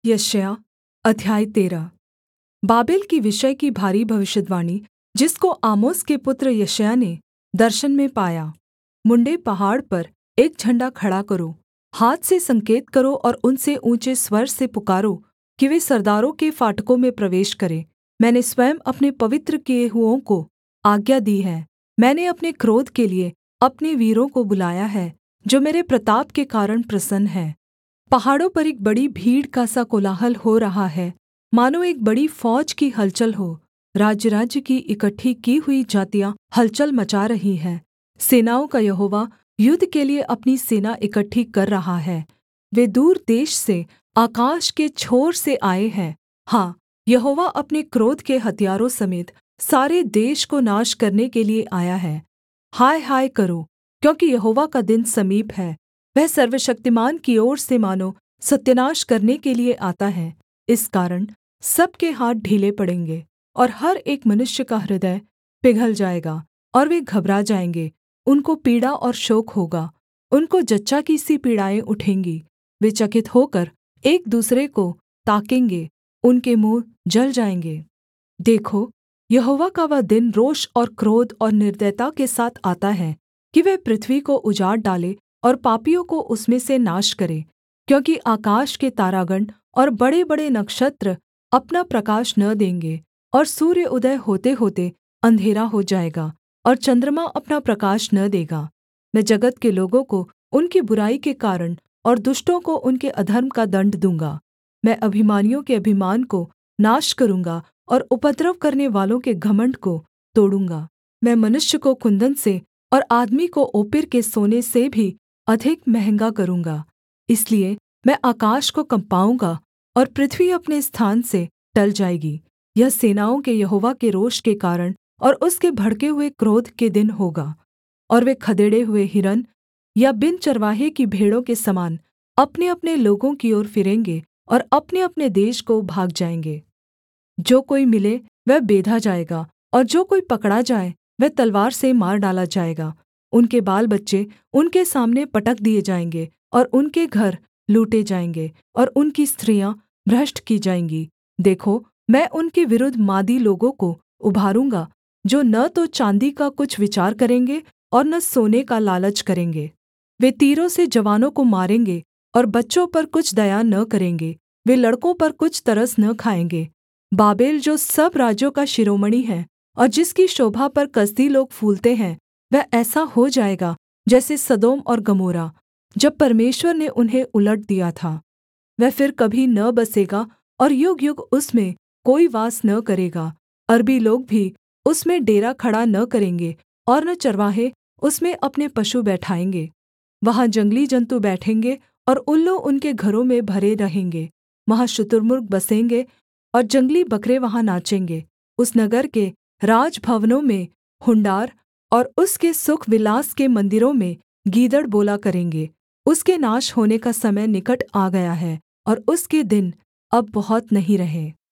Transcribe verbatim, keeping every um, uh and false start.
यशायाह अध्याय तेरह। बाबेल की विषय की भारी भविष्यद्वाणी जिसको आमोस के पुत्र यशायाह ने दर्शन में पाया। मुँण्ड़े पहाड़ पर एक झण्डा खड़ा करो, हाथ से संकेत करो और उनसे ऊँचे स्वर से पुकारो कि वे सरदारों के फाटकों में प्रवेश करें। मैंने स्वयं अपने पवित्र किए हुओं को आज्ञा दी है। मैंने अपने क्रोध के लिये अपने वीरों को बुलाया है, जो मेरे प्रताप के कारण प्रसन्न हैं। पहाड़ों पर एक बड़ी भीड़ का सा कोलाहल हो रहा है, मानो एक बड़ी फौज की हलचल हो। राज्य-राज्य की इकट्ठी की हुई जातियाँ हलचल मचा रही हैं। सेनाओं का यहोवा युद्ध के लिये अपनी सेना इकट्ठी कर रहा है। वे दूर देश से, आकाश के छोर से आए हैं। हाँ, यहोवा अपने क्रोध के हथियारों समेत सारे देश को नाश करने के लिये आया है। हाय हाय करो, क्योंकि यहोवा का दिन समीप है। वह सर्वशक्तिमान की ओर से मानो सत्यानाश करने के लिये आता है। इस कारण सब के हाथ ढीले पड़ेंगे और हर एक मनुष्य का हृदय पिघल जाएगा और वे घबरा जाएँगे। उनको पीड़ा और शोक होगा, उनको जच्चा की सी पीड़ाएँ उठेंगी। वे चकित होकर एक दूसरे को ताकेंगे, उनके मुँह जल जाएँगे। देखो, यहोवा का वह दिन रोष और क्रोध और निर्दयता के साथ आता है कि वह पृथ्वी को उजाड़ डाले और पापियों को उसमें से नाश करे। क्योंकि आकाश के तारागण और बड़ेबड़े नक्षत्र अपना प्रकाश न देंगे, और सूर्य उदय होतेहोते अंधेरा हो जाएगा, और चन्द्रमा अपना प्रकाश न देगा। मैं जगत के लोगों को उनकी बुराई के कारण और दुष्टों को उनके अधर्म का दण्ड दूँगा। मैं अभिमानियों के अभिमान को नाश करूँगा और उपद्रव करनेवालों के घमण्ड को तोड़ूँगा। मैं मनुष्य को कुन्दन से और आदमी को ओपीर के सोने से भी अधिक महँगा करूँगा। इसलिए मैं आकाश को कँपाऊँगा और पृथ्वी अपने स्थान से टल जाएगी। यह सेनाओं के यहोवा के रोष के कारण और उसके भड़के हुए क्रोध के दिन होगा। और वे खदेड़े हुए हिरन या बिन चरवाहे की भेड़ों के समान अपनेअपने लोगों की ओर फिरेंगे और अपनेअपने देश को भाग जाएँगे। जो कोई मिले वह बेधा जाएगा, और जो कोई पकड़ा जाए वह तलवार से मार डाला जाएगा। उनके बाल-बच्चे उनके सामने पटक दिए जाएँगे, और उनके घर लूटे जाएँगे, और उनकी स्त्रियाँ भ्रष्ट की जाएँगी। देखो, मैं उनके विरुद्ध मादी लोगों को उभारूँगा, जो न तो चाँदी का कुछ विचार करेंगे और न सोने का लालच करेंगे। वे तीरों से जवानों को मारेंगे और बच्चों पर कुछ दया न करेंगे। वे लड़कों पर कुछ तरस न खाएँगे। बाबेल जो सब राज्यों का शिरोमणि है और जिसकी शोभा पर कसदी लोग फूलते हैं, वह ऐसा हो जाएगा जैसे सदोम और गमोरा, जब परमेश्वर ने उन्हें उलट दिया था। वह फिर कभी न बसेगा और युग-युग उसमें कोई वास न करेगा। अरबी लोग भी उसमें डेरा खड़ा न करेंगे, और न चरवाहे उसमें अपने पशु बैठाएँगे। वहाँ जंगली जन्तु बैठेंगे और उल्लू उनके घरों में भरे रहेंगे। वहाँ शुतुर्मुर्ग बसेंगे और जंगली बकरे वहाँ नाचेंगे। उस नगर के राजभवनों में हुँडार और उसके सुख विलास के मंदिरों में गीदड़ बोला करेंगे। उसके नाश होने का समय निकट आ गया है, और उसके दिन अब बहुत नहीं रहे।